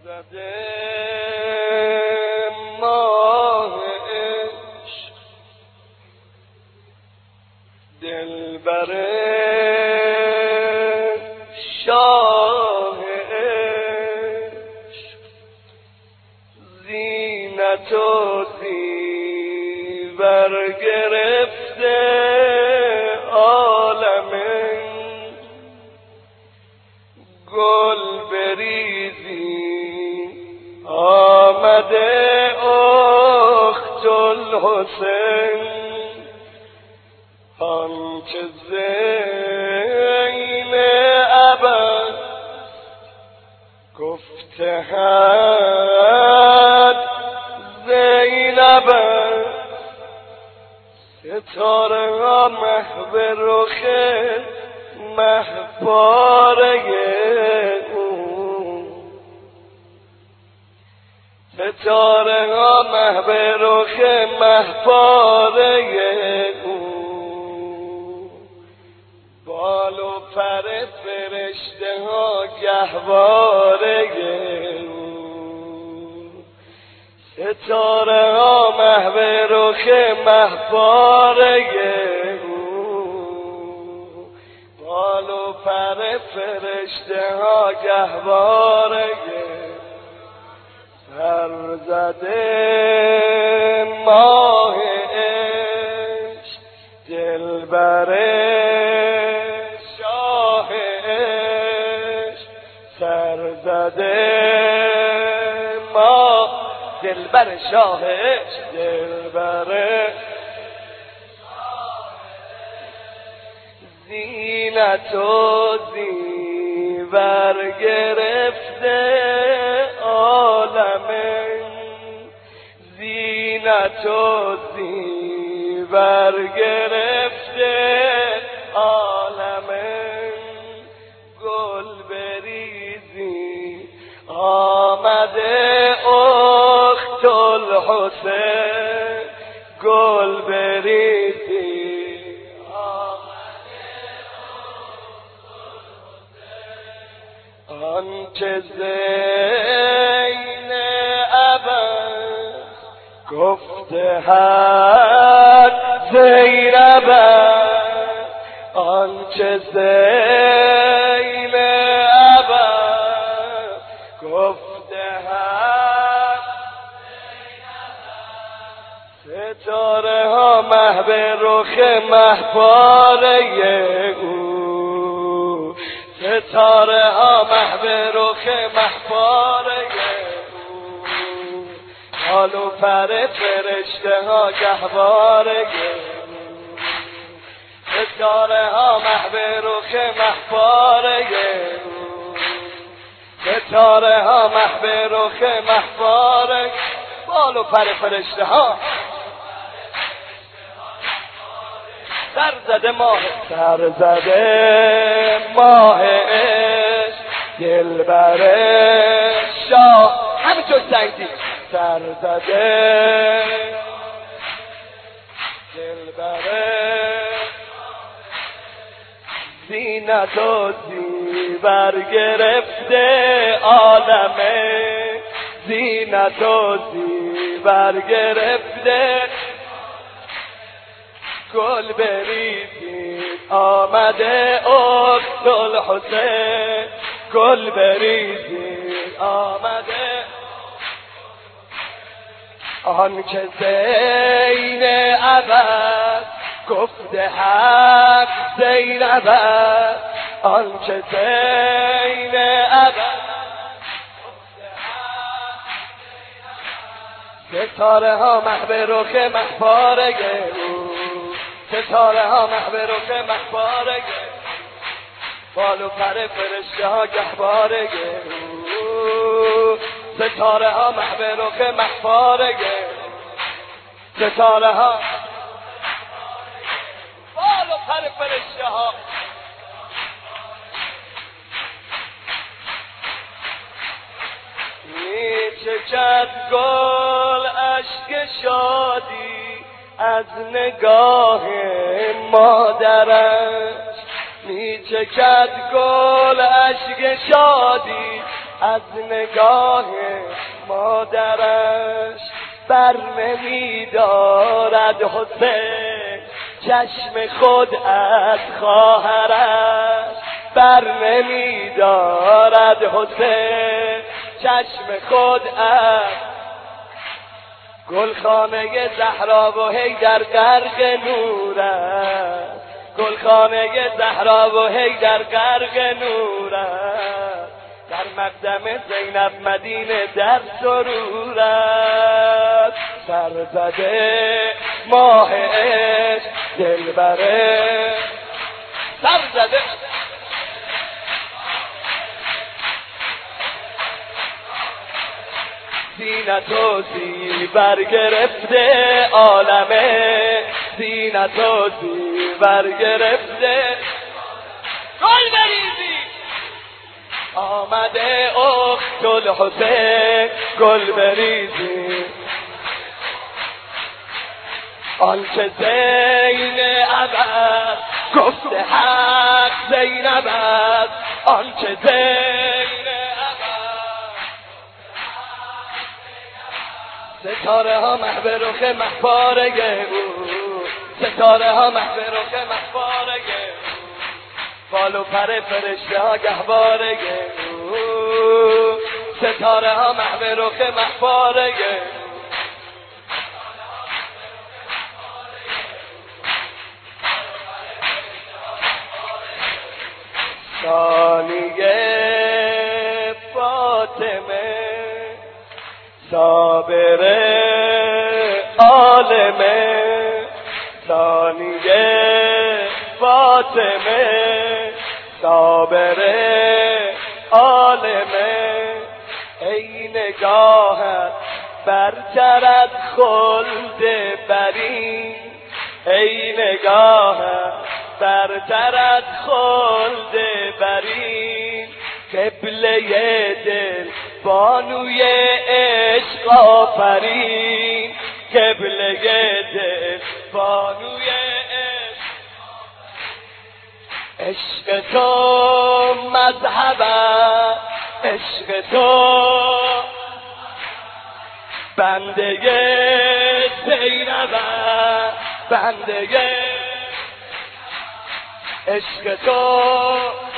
زده ماه عشق دلبر شاه عشق زینت و زیور گرفته عالم گل بریزی آمده اخت الحسین آنچه زین ابد گفته هد زینب ستاره ها محو رخ مهپاره ستاره ها محو رخ مهپاره بال و پر فرشته ها گهواره ستاره ها محو رخ مهپاره بال و پر فرشته ها گهواره سر زده ماه عشق دلبر شاه عشق سر زده ماه دلبر شاه عشق دلبر زینت و زیور گرفته عالم زینت و زیور گرفته عالم گل بریزی آمده اخت الحسین گل بریزی آنچه زین ابد گفته هد زینب آنچه زین ابد گفته هد ستاره ها محو رخ مهپاره او ستاره ها محو رخ مهپاره او بال و پر فرشته ها گهواره ستاره ها محو رخ مهپاره او ستاره ها محو رخ مهپاره بال و پر فرشته ها سر زده ماه عشق دلبر شاه همینطور سنگی سر زده دلبر زینت و زیور گرفته عالم زینت و زیور گرفته گل بریزید آمده اخت الحسین گل بریزید آمده آنچه زین ابد گفته حق زینب آنچه زین ابد ستاره ها محو رخ مهپاره ستاره ها محو رخ مهپاره بال و پر فرشته ها گهواره ستاره ها محو رخ مهپاره ستاره ها بال و پر فرشته ها میچکد گل اشک شادی از نگاه مادرش میچکد گل اشک شادی از نگاه مادرش بر نمی دارد حسین، چشم خود از خواهرش بر نمی دارد حسین، چشم خود از گلخانه زهرا و حیدر غرق نور است، گلخانه زهرا و حیدر غرق نور است، در مقدم زینب مدینه در سرور است، سرزده ماه عشق دلبره سرزده زینت و زیور گرفته عالمه، زینت و زیور گرفته گل بریزی آمده اخت الحسین گل بریزی، آنچه زینب است گفته حق زینب است، آنچه زینب ستاره ها محو رخ مهپاره او، ستاره ها محو رخ مهپاره او، بال و پر فرشته ها گهواره او، ستاره ها محو رخ مهپاره او، ثانیه فاطمه صابره عالمه، ثانیه فاطمه صابره عالمه، ای نگاهت برتر از خلد برین، ای نگاهت برتر از خلد برین، قبله دل بانوی عشق آفرین، قبله دل بانوی عشق تو مذهبم، عشق تو بنده زینبم، بنده عشق تو،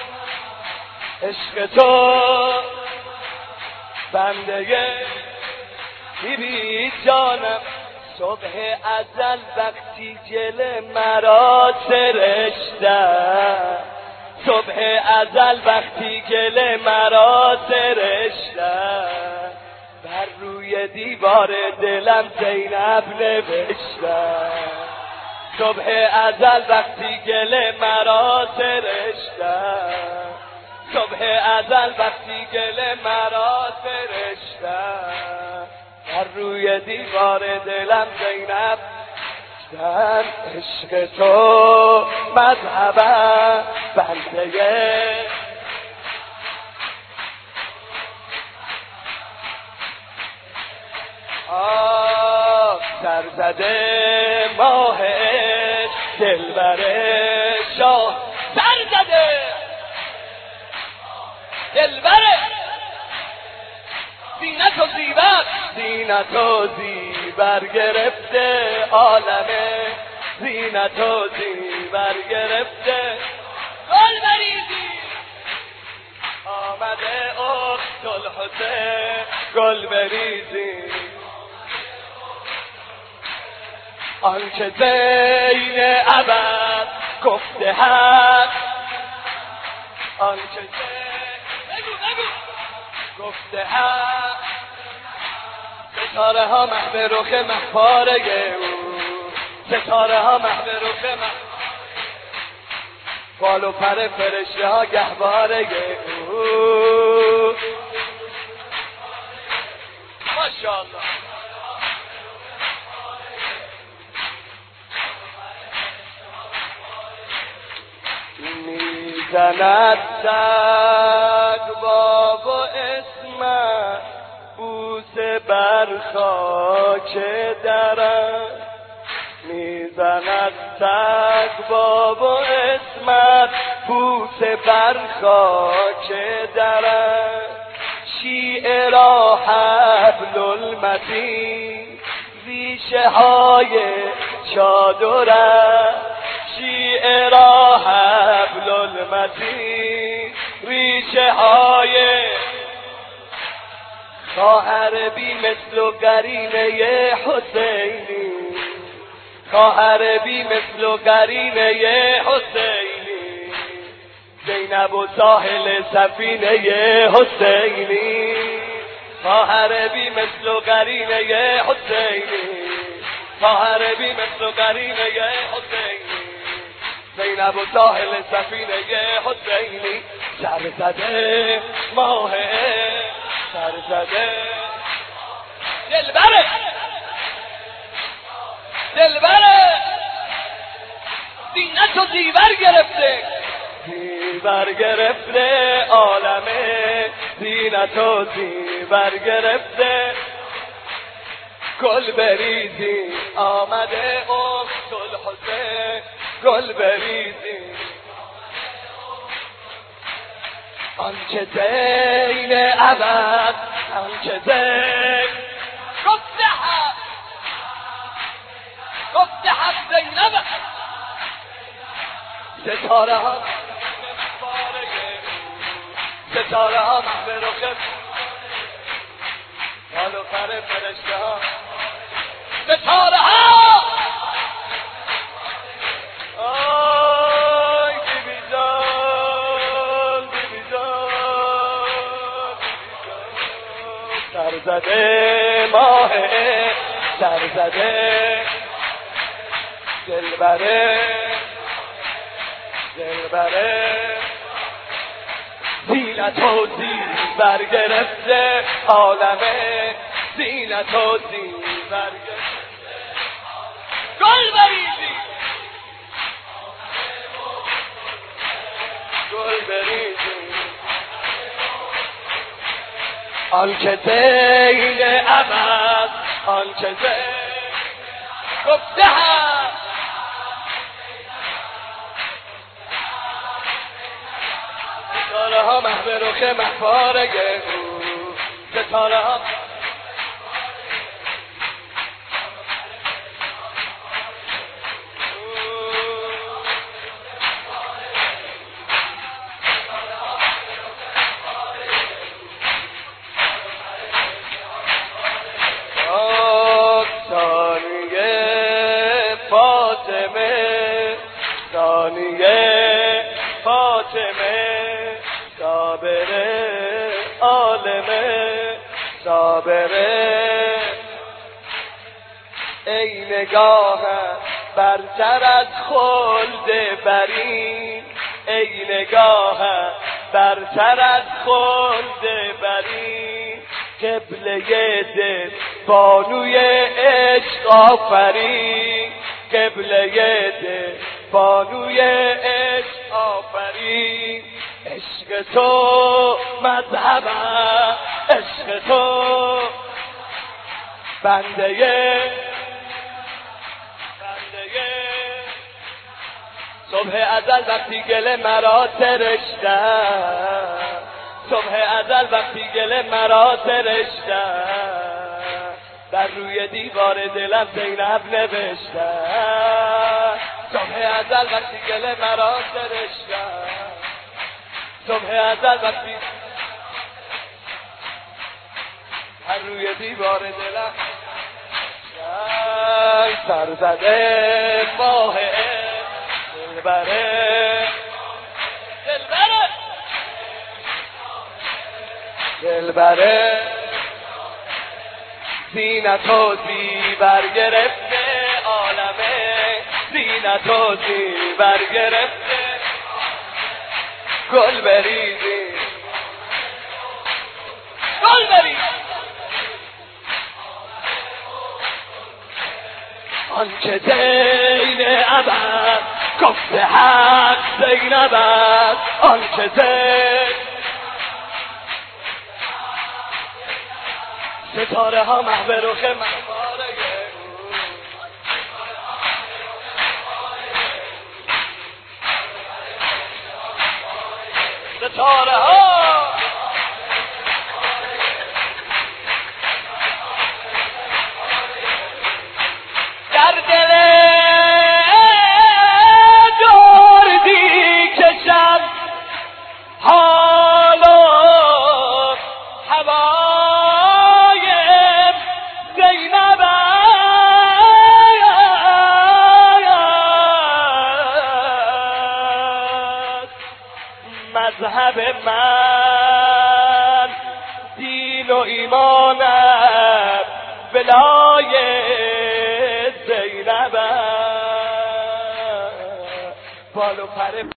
عشق تو بنده بیبی جانم، صبح ازل وقتی گل مرا سرشته، صبح ازل وقتی گل مرا سرشته، بر روی دیوار دلم زینب نوشته، صبح ازل وقتی گل مرا سرشته، صبح ازل وقتی گل مرا سرشته، بر روی دیوار دلم زینب در عشق تو مذهبم بنده، سرزده ماه عشق دلبره شاه، سرزده دلبره زینت و زیور، زینت و زیور گرفته عالمه، زینت و زیور گرفته گل بریزی آمده اخت الحسین گل بریزی، آنچه زینب است گفته حق، آنچه گفته حق، ستاره ها محو رخ مهپاره او، ستاره ها محو رخ بال و پر فرشته ها گهواره او، ماشاءالله میزند سگباب و اسمت بوسه بر خاک درم، میزند سگباب و اسمت بوسه بر خاک درم، شیعه را حبل المتین ریشه های چادرت شیعه را حبل المتین ریشه های خواهر بی مثل و قرینه حسینی خواهر بی مثل و قرینه حسینی زینب و ساحل سفینه حسینی خواهر بی مثل و قرینه حسینی خواهر بی مثل و قرینه حسینی زینب و ساحل سفینه حسینی سر زده ماه سر زده دلبره دلبره زینت و دیور گرفته دیور گرفته عالمه زینت و دیور گرفته گل بریزی آمده اخت الحسین گل بریزی آنچه زین ابد آنچه زین گفته حق گفته حق زینب ستاره ها ستاره ها محو رخ حال و پر فرشته ها ستاره ها آی بیبی جان بیبی جان سر زده ماه سر زده دلبره دلبره زینت و زیور گرفته عالمه زینت و زیور گرفته گل بریزی گل بریزی آنچه زین ابد آنچه زین گفته هم ستاره ها محو رخ محفارگه ستاره ها ثانیه فاطمه ثانیه فاطمه صابره عالمه صابره ای نگاهم برتر از خلد برین ای نگاهم برتر از خلد برین قبله دل بانوی عشق آفرین قبله دل بانوی عشق آفرین عشق تو مذهبم عشق تو بنده صبح ازل وقتی گل مرا سرشتم صبح ازل وقتی گل مرا سرشتم در روی دیوار دلم زینب نوشتم صبح ازل وقتی گل مرا سرشتم صبح ازل وقتی در روی دیوار دلم سر زده ماه دلبره دلبره دلبره زینت و زیور گرفته عالمه زینت و زیور گرفته گل بریزی گل بریزی آنچه زین ابد گفته حق زینب است آنچه زین ستاره ها محو رخ محفارگه ستاره ها زینب من، دین و ایمانم بلای زینبم، بال و پر